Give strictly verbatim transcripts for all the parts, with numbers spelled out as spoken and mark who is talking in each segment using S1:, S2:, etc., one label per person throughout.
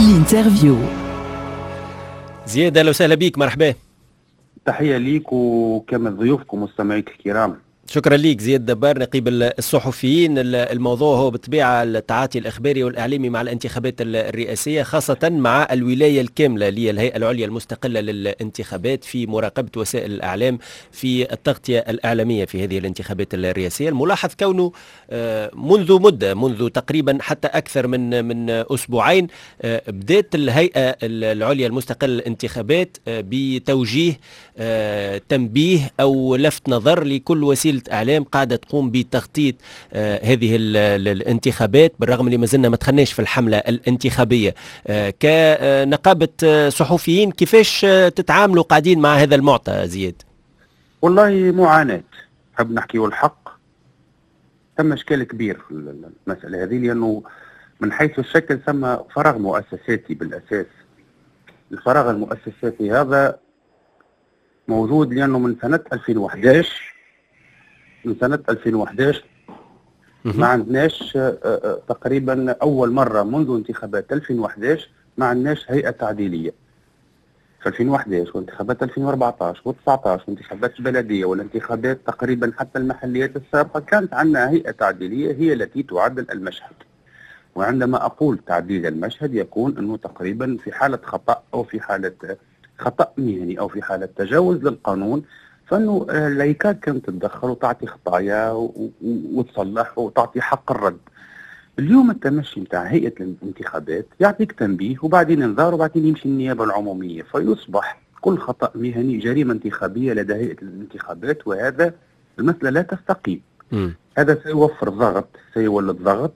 S1: الانترفيو.
S2: زياد اهلا وسهلا بك، مرحبا.
S3: تحية ليك وكما ضيوفكم مستمعيك الكرام.
S2: شكرا ليك زياد دبار نقيب الصحفيين. الموضوع هو بالطبيعة التعاطي الإخباري والإعلامي مع الانتخابات الرئاسية، خاصة مع الولاية الكاملة للهيئة العليا المستقلة للانتخابات في مراقبة وسائل الإعلام في التغطية الإعلامية في هذه الانتخابات الرئاسية. الملاحظ كونه منذ مدة، منذ تقريبا حتى أكثر من من أسبوعين، بدأت الهيئة العليا المستقلة للانتخابات بتوجيه تنبيه أو لفت نظر لكل وسيلة إعلام قاعدة تقوم بتغطية آه هذه الانتخابات، بالرغم اللي ما زلنا ما دخلناش في الحملة الانتخابية. آه كنقابة آه صحفيين كيفاش آه تتعاملوا قاعدين مع هذا المعطى زياد؟
S3: والله معاناة، حب نحكي الحق. ثم إشكال كبير في المسألة هذه، لأنه من حيث الشكل ثم فراغ مؤسساتي بالأساس. الفراغ المؤسساتي هذا موجود لأنه من سنة ألفين وأحد عشر من سنة ألفين وأحد عشر ما عندناش تقريبا أول مرة منذ انتخابات ألفين وأحد عشر ما عندناش هيئة تعديلية. في ألفين وأحد عشر وانتخابات ألفين وأربعة عشر وتسعة عشر وانتخابات البلدية والانتخابات تقريبا حتى المحليات السابقة كانت عندنا هيئة تعديلية هي التي تعدل المشهد. وعندما أقول تعديل المشهد يكون أنه تقريبا في حالة خطأ أو في حالة خطأ مهني أو في حالة تجاوز للقانون، فانه اللايكات كانت تتدخل وتعطي خطايا وتصلح وتعطي حق الرد. اليوم التمشي نتاع هيئه الانتخابات يعطيك تنبيه وبعدين انذار وبعدين يمشي النيابه العموميه، فيصبح كل خطا مهني جريمه انتخابيه لدى هيئه الانتخابات، وهذا المساله لا تستقيم. م. هذا سيوفر ضغط، سيولد ضغط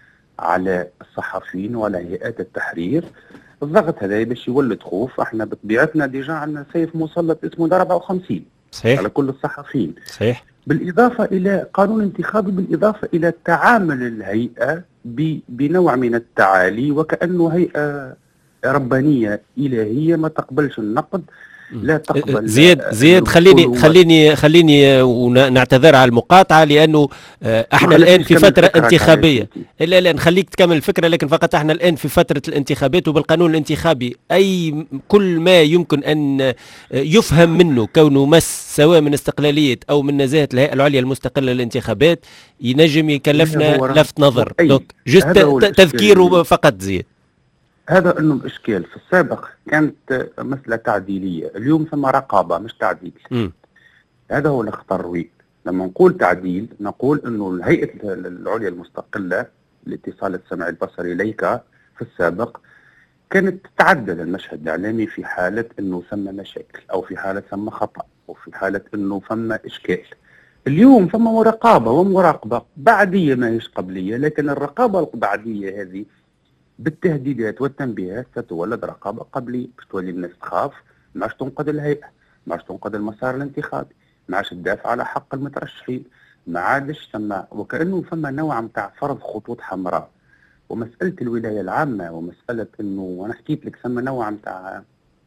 S3: على الصحفيين وعلى هيئات التحرير. الضغط هذا باش يولد خوف. احنا بطبيعتنا ديجا عندنا سيف مسلط اسمه أربعة وخمسين
S2: صحيح
S3: على كل الصحفيين،
S2: صحيح،
S3: بالإضافة إلى قانون انتخابي، بالإضافة إلى تعامل الهيئة بنوع من التعالي وكأنه هيئة ربانية إلهية ما تقبلش النقد، لا تقبل.
S2: زياد زياد خليني خليني خليني ونعتذر على المقاطعة، لأنه احنا الآن في فترة انتخابية. لا لا نخليك تكمل الفكرة، لكن فقط احنا الآن في فترة الانتخابات، وبالقانون الانتخابي أي كل ما يمكن أن يفهم منه كونه مس سواء من استقلالية أو من نزاهة الهيئة العليا المستقلة للانتخابات ينجم يكلفنا لفت نظر. دوك جست تذكيره فقط زياد.
S3: هذا انه الاشكال في السابق كانت مسألة تعديلية، اليوم ثم رقابة مش تعديل. م. هذا هو الخطر. لما نقول تعديل نقول انه الهيئة العليا المستقلة لاتصال السمع البصري ليكا في السابق كانت تتعدل المشهد الإعلامي في حالة انه ثم مشاكل او في حالة ثم خطأ او في حالة انه ثم اشكال. اليوم ثم رقابة ومراقبة بعدية ما هيش قبلية، لكن الرقابة البعدية هذه بالتهديدات والتنبيهات ستولد رقابة قبلية، باش تولي الناس تخاف، ما عادش تنقذ الهيئة، ما عادش تنقذ المسار الانتخابي، ما عادش تدافع على حق المترشحين، ما عادش ثم وكأنه ثم نوع متاع فرض خطوط حمراء. ومسألة الولاية العامة ومسألة انه وانا حكيت لك ثم نوع متاع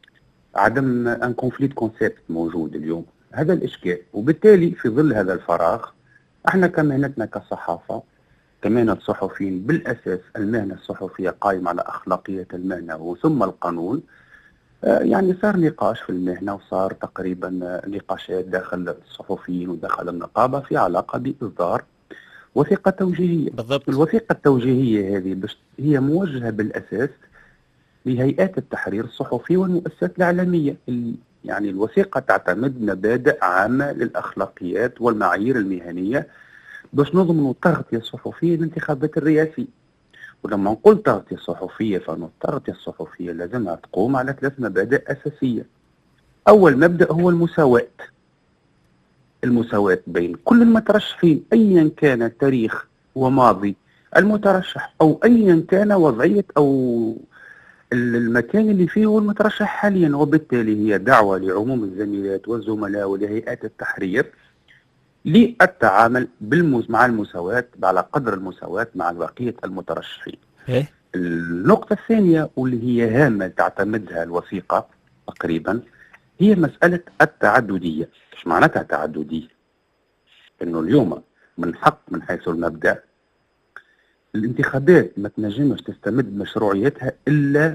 S3: عدم ان كونفليت كونسيبت موجود اليوم، هذا الاشكال. وبالتالي في ظل هذا الفراغ احنا كمهنتنا كصحافة كمهنة صحفيين بالأساس، المهنة الصحفية قائمة على أخلاقية المهنة وثم القانون. آه يعني صار نقاش في المهنة وصار تقريبا نقاشات داخل الصحفيين وداخل النقابة في علاقة بإصدار وثيقة توجيهية.
S2: بالضبط.
S3: الوثيقة التوجيهية هذه هي موجهة بالأساس لهيئات التحرير الصحفي والمؤسسات الإعلامية. يعني الوثيقة تعتمد مبادئ عامة للأخلاقيات والمعايير المهنية باش نضمنوا التغطية الصحفية للانتخابات الرئاسية. ولما نقول تغطية صحفية فإن التغطية الصحفية لازمها تقوم على ثلاث مبادئ أساسية. أول مبدأ هو المساواة. المساواة بين كل المترشحين أيا كان التاريخ وماضي المترشح أو أيا كان وضعية أو المكان اللي فيه هو المترشح حاليا. وبالتالي هي دعوة لعموم الزميلات والزملاء ولهيئات التحرير للتعامل بالمز... مع المساواة على قدر المساواة مع بقية المترشحين.
S2: إيه؟
S3: النقطة الثانية واللي هي هامة تعتمدها الوثيقة تقريبا هي مسألة التعددية. ايش معناتها تعددية؟ انه اليوم من حق من حيث المبدأ الانتخابات ما تنجمش تستمد مشروعيتها إلا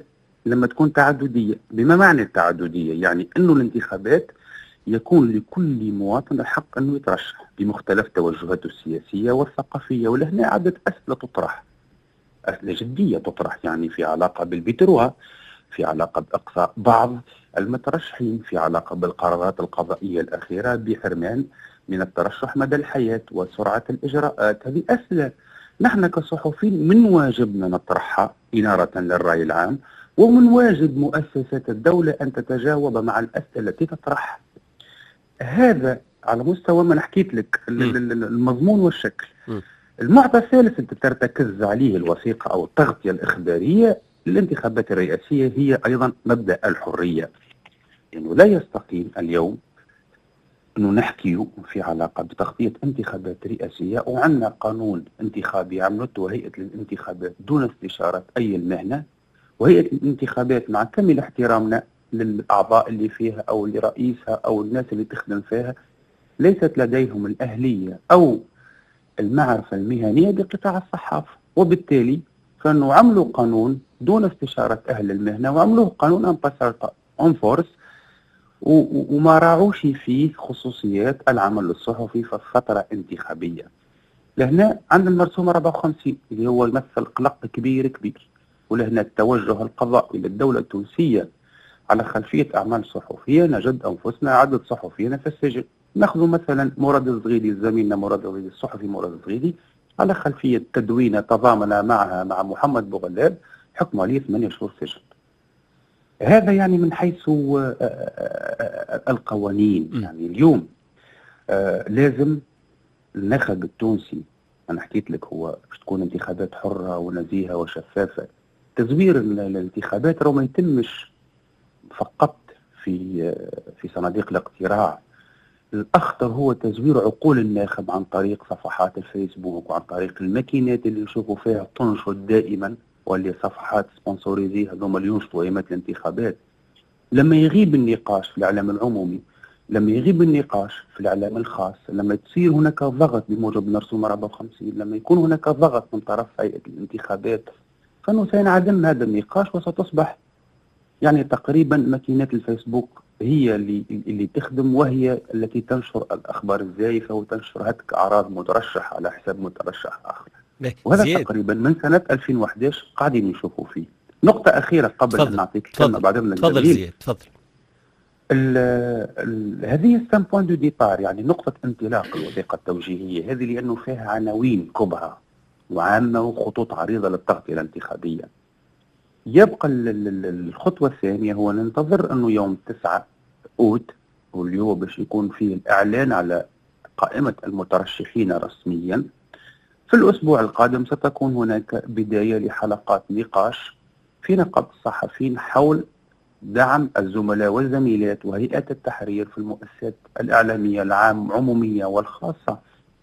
S3: لما تكون تعددية. بما معنى التعددية؟ يعني أنه الانتخابات يكون لكل مواطن الحق أنه يترشح بمختلف توجهاته السياسية والثقافية. ولهنا عدة أسئلة تطرح، أسئلة جدية تطرح، يعني في علاقة بالبتروا، في علاقة بإقصاء بعض المترشحين، في علاقة بالقرارات القضائية الأخيرة بحرمان من الترشح مدى الحياة وسرعة الإجراءات. هذه أسئلة نحن كصحفيين من واجبنا نطرحها إنارة للرأي العام، ومن واجب مؤسسات الدولة أن تتجاوب مع الأسئلة التي تطرح. هذا على مستوى ما حكيت لك المضمون والشكل. م. المعطى الثالث الذي ترتكز عليه الوثيقة أو التغطية الإخبارية للانتخابات الرئاسية هي أيضا مبدأ الحرية. يعني لا يستقيم اليوم أنه نحكي في علاقة بتغطية انتخابات رئاسية وعندنا قانون انتخابي عملته هيئة الانتخابات دون استشارة أي المهنة، وهيئة الانتخابات مع كامل احترامنا للأعضاء اللي فيها أو لرئيسها أو الناس اللي تخدم فيها ليست لديهم الأهلية أو المعرفة المهنية بقطاع الصحافة، وبالتالي كانوا عملوا قانون دون استشارة أهل المهنة وعملوه قانون أن فورس وما راعوش فيه خصوصيات العمل الصحفي في فترة انتخابية. لهنا عندنا المرسوم أربعة وخمسين اللي هو يمثل قلق كبير كبير، ولهنا التوجه القضائي للدولة التونسية على خلفية أعمال صحفية. نجد أنفسنا عدد صحفيين في السجن. ناخذ مثلا مراد الزغيدي، زميلنا مراد الزغيدي الصحفي مراد الزغيدي على خلفية تدوينة تضامن معها مع محمد بوغلاب حكم عليه ثمانية شهور سجن. هذا يعني من حيث القوانين. يعني اليوم لازم النخب التونسي، أنا حكيت لك هو باش تكون انتخابات حرة ونزيهة وشفافة. تزوير الانتخابات راه ما يتمش فقط في في صناديق الاقتراع. الأخطر هو تزوير عقول الناخب عن طريق صفحات الفيسبوك وعن طريق الماكينات اللي نشوفوا فيها تنشط دائما، واللي صفحات سبونسوريزي هذوما اللي ينشطوا ايامات الانتخابات. لما يغيب النقاش في الاعلام العمومي، لما يغيب النقاش في الاعلام الخاص، لما تصير هناك ضغط بموجب المرسوم أربعة وخمسين، لما يكون هناك ضغط من طرف هيئة الانتخابات، فانه سينعدم هذا النقاش وستصبح يعني تقريبا ماكينات الفيسبوك هي اللي اللي تخدم، وهي التي تنشر الاخبار الزائفه وتنشر هتك اعراض مترشح على حساب مترشح اخر. وهذا زياد. تقريبا من سنه ألفين وأحد عشر قاعدين نشوفوا فيه. نقطه اخيره قبل ان نعطيك الكلمه بعدين.
S2: تفضل زياد تفضل.
S3: هذه ستان بوين دو ديبار، يعني نقطه انطلاق الوثيقه التوجيهيه هذه، لانه فيها عناوين كبرى وعامه وخطوط عريضه للتغطيه الانتخابيه. يبقى الخطوة الثانية هو ننتظر أنه يوم تسعة أوت واليوم باش يكون فيه الإعلان على قائمة المترشحين رسميا. في الأسبوع القادم ستكون هناك بداية لحلقات نقاش في نقابة الصحفيين حول دعم الزملاء والزميلات وهيئات التحرير في المؤسسات الإعلامية العام عمومية والخاصة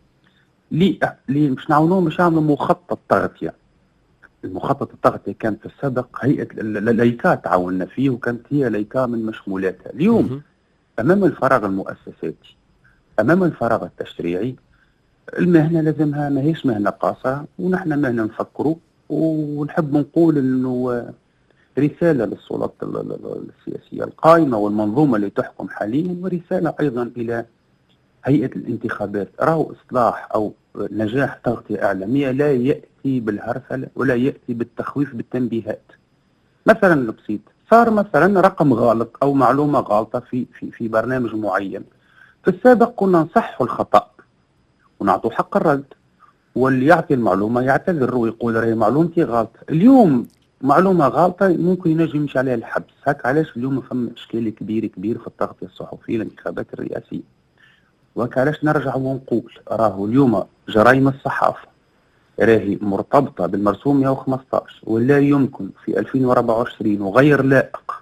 S3: لي مش نعاونوهم مش نعملوا مخطط تغطية. المخطط التغطية كان في السابق هيئة اللايكا تعاوننا فيه، وكانت هي لايكا من مشمولاتها. اليوم أمام الفراغ المؤسساتي، أمام الفراغ التشريعي، المهنة لازمها ما هيش مهنة قاصرة، ونحن مهنة نفكروا ونحب نقول إنه رسالة للسلطات السياسية القائمة والمنظومة اللي تحكم حاليا، ورسالة أيضا إلى هيئة الانتخابات. راهو إصلاح أو نجاح تغطية إعلامية لا يأتي بالهرسلة ولا يأتي بالتخويف بالتنبيهات. مثلا البسيط صار مثلا رقم غلط أو معلومة غلطة في في في برنامج معين. في السابق كنا نصحوا الخطأ ونعطوا حق الرد، واللي يعطي المعلومة يعتذر ويقول راهي معلومتي غلطة. اليوم معلومة غلطة ممكن ينجم يمشي عليها الحبس. هاك علاش اليوم فما إشكال كبير كبير في التغطية الصحفية للانتخابات الرئاسية. وكالاش نرجع ونقول راهو اليوم جرائم الصحافة راهي مرتبطة بالمرسوم مئة وخمسطاش، ولا يمكن في ألفين وأربعة وعشرين وغير لائق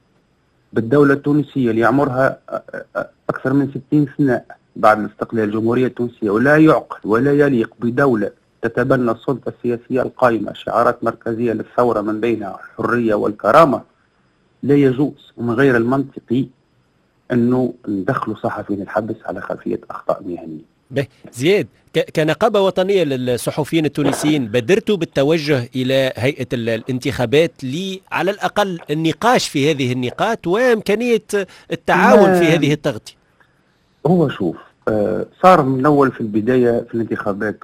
S3: بالدولة التونسية اللي عمرها أكثر من ستين سنة بعد الاستقلال الجمهورية التونسية، ولا يعقل ولا يليق بدولة تتبنى السلطة السياسية القائمة شعارات مركزية للثورة من بينها الحرية والكرامة. لا يجوز ومن غير المنطقي أنه ندخلوا صحفيين الحبس على خلفية أخطاء مهنية.
S2: به زياد، كنقابة وطنية للصحفيين التونسيين بدرتوا بالتوجه إلى هيئة الانتخابات لي على الأقل النقاش في هذه النقاط وإمكانية التعاون في هذه التغطية؟
S3: هو شوف، آه صار من أول في البداية في الانتخابات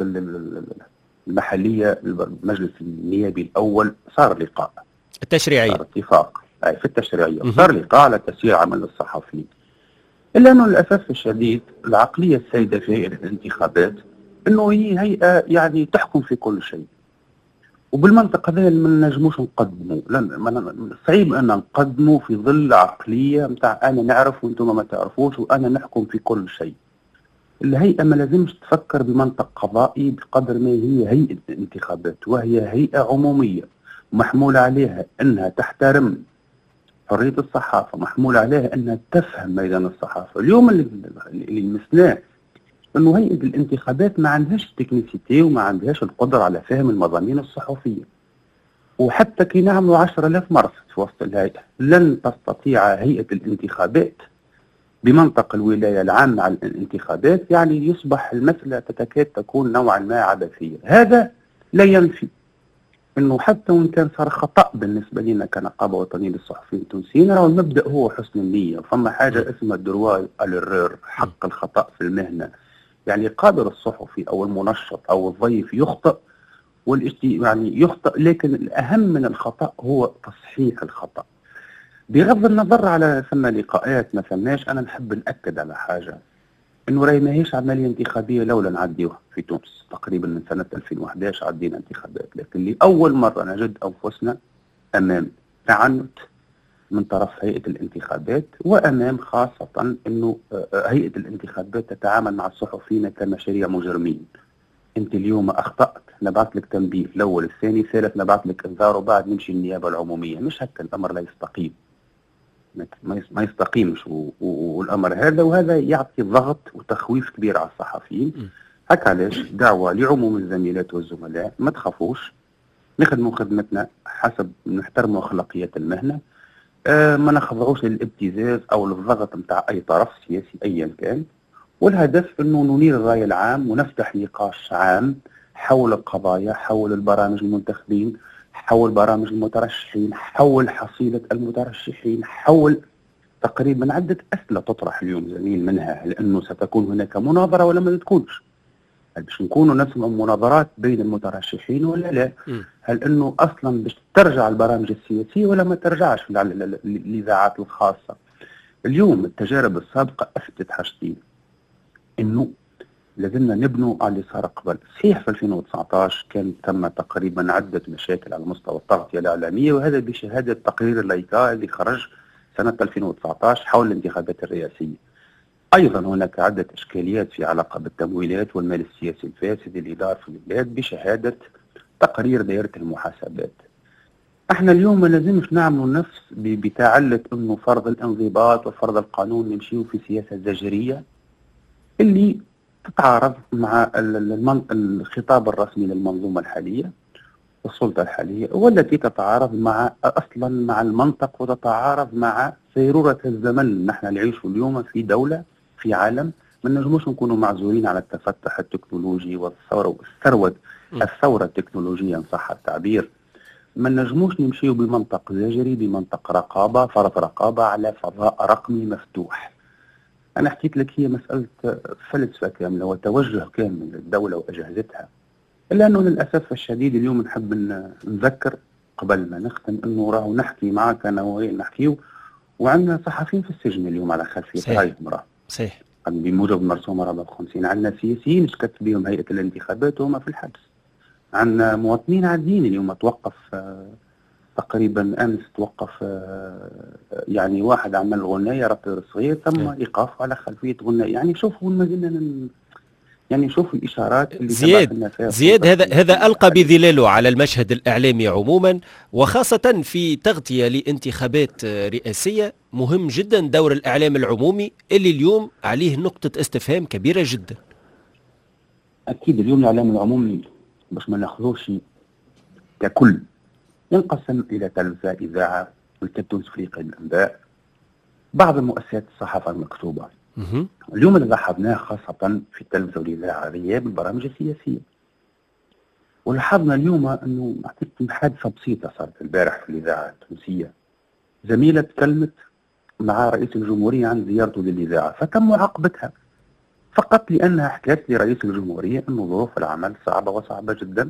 S3: المحلية المجلس النيابي الأول صار لقاء
S2: التشريعية،
S3: صار اتفاق أي في التشريعية، صار لقاء على تسيير عمل الصحفيين. إلا أنه للأسف الشديد العقلية السائدة في هيئة الانتخابات أنه هي هيئة يعني تحكم في كل شيء، وبالمنطق هذا ما نجموش نقدموا، لأن صعيب أن نقدموا في ظل عقلية متاع أنا نعرف وأنتم ما تعرفوش وأنا نحكم في كل شيء. الهيئة ما لازمش تفكر بمنطق قضائي بقدر ما هي هيئة انتخابات، وهي هيئة عمومية محمول عليها أنها تحترم حرية الصحافة، محمول عليها أنها تفهم ميدان الصحافة. اليوم اللي, اللي لمسناه أنه هيئة الانتخابات ما عندهاش تكنيسيتي وما عندهاش القدرة على فهم المضامين الصحفية، وحتى كي نعملوا عشرة آلاف مرصد في وسط الهيئة لن تستطيع هيئة الانتخابات بمنطق الولاية العامة على الانتخابات، يعني يصبح المسألة تتكاد تكون نوعا ما عبثية. هذا لا ينفي انه حتى وان كان صار خطأ بالنسبة لنا كنقابة وطنية للصحفيين التونسيين، راهو المبدأ هو حسن النية، فما حاجة اسمها دروا الرير، حق الخطأ في المهنة. يعني قادر الصحفي او المنشط او الضيف يخطئ والاجتي يعني يخطئ، لكن الأهم من الخطأ هو تصحيح الخطأ. بغض النظر على ثم لقاءات ما ثماش، أنا نحب نأكد على حاجة، إنه راهي ماهيش عملية انتخابية لولا نعديوها في تونس. تقريبا من سنة ألفين وأحد عشر عدينا انتخابات، لكن لأول مرة نجد أنفسنا أمام تعنت من طرف هيئة الانتخابات، وأمام خاصة إنه هيئة الانتخابات تتعامل مع الصحفيين كمشاريع مجرمين. أنت اليوم أخطأت نبعث لك تنبيه، الأول الثاني الثالث نبعث لك إنذار، وبعد نمشي النيابة العمومية. مش هكا الأمر، لا يستقيم، ما يستقيمش. والأمر هذا وهذا يعطي ضغط وتخويف كبير على الصحفيين. هكا علاش دعوة لعموم الزميلات والزملاء، ما تخافوش، نخدموا خدمتنا حسب نحترموا أخلاقيات المهنة، آه ما نخضعوش للابتزاز أو للضغط متاع أي طرف سياسي أيا كان. والهدف أنه ننير الرأي العام ونفتح نقاش عام حول القضايا، حول البرامج المنتخبين، حول برامج المترشحين، حول حصيلة المترشحين، حول تقريبا عدة أسئلة تطرح اليوم زميل، منها لأنه ستكون هناك مناظرة ولا ما تكونش، هل باش نكونوا نسمع مناظرات بين المترشحين ولا لا؟ هل أنه أصلا باش ترجع البرامج السياسية ولا ما ترجعش الإذاعات الخاصة؟ اليوم التجارب السابقة أثبتت حاجتين، انه لازلنا نبنوا على اللي صار قبل. صحيح في ألفين وتسعطاش كان تم تقريبا عدة مشاكل على مستوى التغطية الإعلامية، وهذا بشهادة تقرير اللايكا اللي خرج سنة ألفين وتسعطاش حول الانتخابات الرئاسية. أيضا هناك عدة إشكاليات في علاقة بالتمويلات والمال السياسي الفاسد اللي دار في البلاد بشهادة تقرير دائرة المحاسبات. احنا اليوم ما لازمش نعملوا نفس بتعلة انه فرض الانضباط وفرض القانون نمشيو في سياسة زجرية اللي تتعارض مع الخطاب الرسمي للمنظومة الحالية والسلطة الحالية، والتي تتعارض مع أصلا مع المنطق وتتعارض مع سيرورة الزمن. نحن نعيش اليوم في دولة في عالم ما نجموش نكونوا معزولين على التفتح التكنولوجي والثورة والثروة الثورة التكنولوجية إن صح التعبير. ما نجموش نمشيو بمنطق زجري، بمنطق رقابة، فرض رقابة على فضاء رقمي مفتوح. أنا حكيت لك هي مسألة فلسفة كاملة وتوجه كامل للدولة وأجهزتها، إلا أنه للأسف الشديد اليوم نحب نذكر قبل ما نختم أنه راهو نحكي معك أنا وين نحكيو، وعندنا صحفيين في السجن اليوم على خلفية هاي المرأة.
S2: صحيح.
S3: بموجب المرسوم أربعة وخمسين عندنا سياسيين شكت بهم هيئة الانتخابات وهم في الحبس. عندنا مواطنين عاديين اليوم توقف تقريبا امس توقف يعني واحد عمل غنايه رابر صغير تم ايقافه على خلفيه غنايه. يعني شوفوا ما زلنا يعني شوفوا الاشارات اللي
S2: زياد زياد هذا هذا القى بظلاله على المشهد الاعلامي عموما، وخاصه في تغطيه لانتخابات رئاسيه. مهم جدا دور الاعلام العمومي اللي اليوم عليه نقطه استفهام كبيره جدا.
S3: اكيد اليوم الاعلام العمومي باش ما ناخذوش ككل ينقسم إلى تلفزة، إذاعة، والكتون، فريق الأنباء، بعض المؤسسات الصحافة المكتوبة. اليوم اللي لاحظناه خاصة في التلفزة والإذاعة غياب البرامج السياسية. ولاحظنا اليوم أنه أعطيك حادثة بسيطة صارت البارح في الإذاعة التونسية. زميلة تكلمت مع رئيس الجمهورية عن زيارته للإذاعة فتم معاقبتها فقط لأنها حكت لرئيس الجمهورية أنه ظروف العمل صعبة وصعبة جدا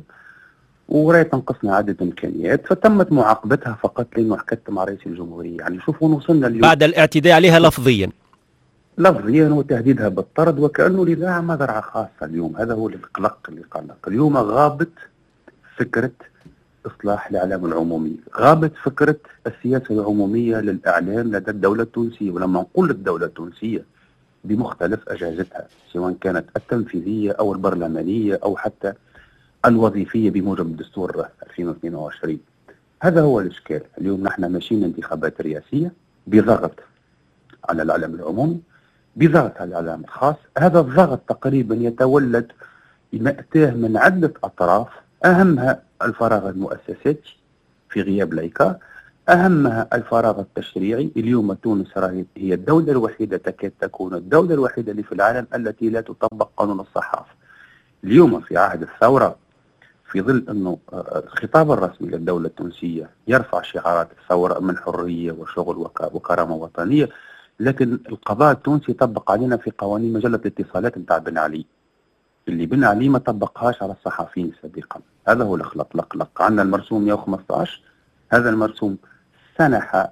S3: وراي تنقصنا عدة إمكانيات، فتمت معاقبتها فقط لأنه حكت مع رئيس الجمهورية. يعني شوفوا وصلنا اليوم
S2: بعد الاعتداء عليها لفظيا
S3: لفظيا وتهديدها بالطرد، وكأنه الإذاعة مزرعة خاصة. اليوم هذا هو القلق اللي قلق. اليوم غابت فكرة إصلاح الإعلام العمومي، غابت فكرة السياسة العمومية للإعلام لدى الدولة التونسية. ولما نقول الدولة التونسية بمختلف أجهزتها سواء كانت التنفيذية أو البرلمانية أو حتى الوظيفية بموجب الدستور ألفين واثنين وعشرين. هذا هو الإشكال. اليوم نحن ماشيين انتخابات رئاسية بضغط على الإعلام العمومي، بضغط على الإعلام الخاص. هذا الضغط تقريبا يتولد مأتاه من عدة أطراف، أهمها الفراغ المؤسساتي في غياب لايكا، أهمها الفراغ التشريعي. اليوم تونس هي الدولة الوحيدة، تكاد تكون الدولة الوحيدة اللي في العالم التي لا تطبق قانون الصحافة. اليوم في عهد الثورة، في ظل أنه الخطاب الرسمي للدولة التونسية يرفع شعارات الثورة من حرية وشغل وكرامة وطنية، لكن القضاء التونسي طبق علينا في قوانين مجلة الاتصالات نتاع بن علي اللي بن علي ما طبقهاش على الصحفيين سابقا. هذا هو الخلق. عندنا المرسوم مئة وخمسة عشر، هذا المرسوم سنح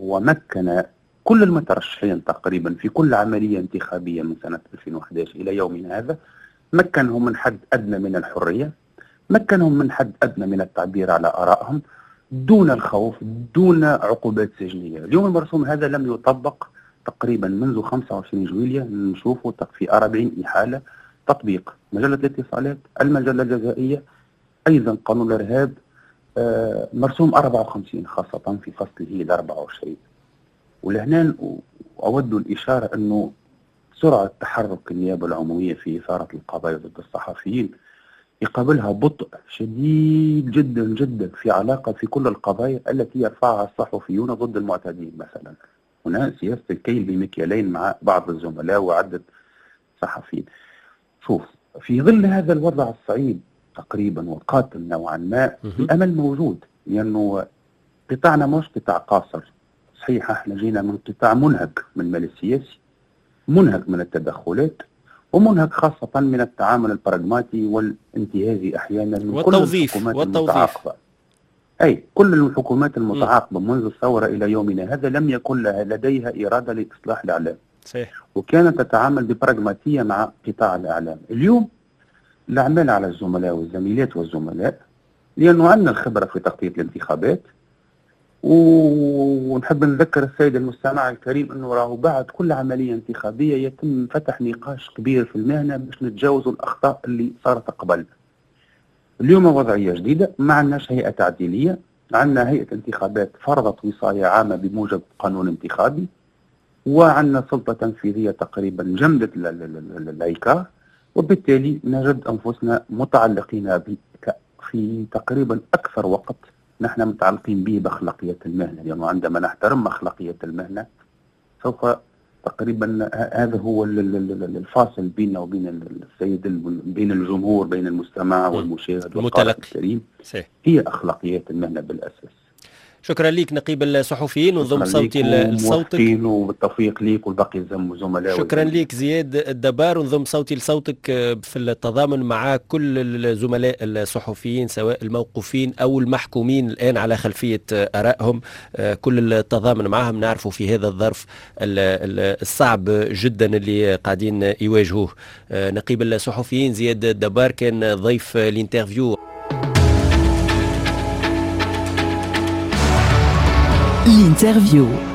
S3: ومكن كل المترشحين تقريبا في كل عملية انتخابية من سنة ألفين وأحد عشر إلى يومنا هذا، مكنهم من حد أدنى من الحرية، مكنهم من حد أدنى من التعبير على آرائهم دون الخوف، دون عقوبات سجنية. اليوم المرسوم هذا لم يطبق تقريبا منذ خمسة وعشرين جويلية، نشوفه في أربعين إحالة تطبيق مجلة الاتصالات، المجلة الجزائية، أيضا قانون الإرهاب، آه مرسوم أربعة وخمسين خاصة في فصله الأربعة وعشرين. ولهنا أود الإشارة أنه سرعة تحرك النيابة العمومية في إثارة القضايا ضد الصحفيين يقابلها بطء شديد جدا جدا في علاقة في كل القضايا التي يرفعها الصحفيون ضد المعتدين. مثلا هنا سياسة الكيل بمكيالين مع بعض الزملاء وعدة صحفيين. شوف، في ظل هذا الوضع الصعيب تقريبا وقاتل نوعا ما، الأمل موجود، لأنه قطاعنا مش قطاع قاصر. صحيح احنا جينا من قطاع منهك من المال السياسي، منهك من التدخلات، ومنهك خاصة من التعامل البراغماتي والانتهازي أحيانا من
S2: والتوظيف.
S3: كل الحكومات المتعاقبة. أي كل الحكومات المتعاقبة منذ الثورة إلى يومنا هذا لم يكن لها لديها إرادة لإصلاح الإعلام،
S2: صحيح.
S3: وكانت تتعامل ببراغماتية مع قطاع الإعلام. اليوم الأعمال على الزملاء والزميلات والزملاء، لأنه عندنا الخبرة في تغطية الانتخابات، ونحب نذكر السيد المستمع الكريم أنه راهو بعد كل عملية انتخابية يتم فتح نقاش كبير في المهنة باش نتجاوزوا الأخطاء اللي صارت قبل. اليوم وضعية جديدة، ما عندناش هيئة تعديلية، عندنا هيئة انتخابات فرضت وصاية عامة بموجب قانون انتخابي، وعندنا سلطة تنفيذية تقريبا جمدت اللايكا، وبالتالي نجد أنفسنا متعلقين في تقريبا أكثر وقت نحن متعلقين به بأخلاقية المهنة، لأنه عندما نحترم أخلاقية المهنة سوف تقريبا هذا هو الفاصل بيننا وبين السيد، بين الجمهور، بين المستمع والمشاهد والقارئ الكريم، هي أخلاقيات المهنة بالأساس.
S2: شكرا ليك نقيب الصحفيين، ونضم صوتي لصوتك
S3: وبالتوفيق ليك والباقي الزملاء.
S2: شكرا ليك زياد الدبار، ونضم صوتي لصوتك في التضامن مع كل الزملاء الصحفيين سواء الموقوفين او المحكومين الان على خلفيه ارائهم، كل التضامن معهم. نعرفوا في هذا الظرف الصعب جدا اللي قاعدين يواجهوه. نقيب الصحفيين زياد الدبار كان ضيف الانترفيو.
S1: L'interview.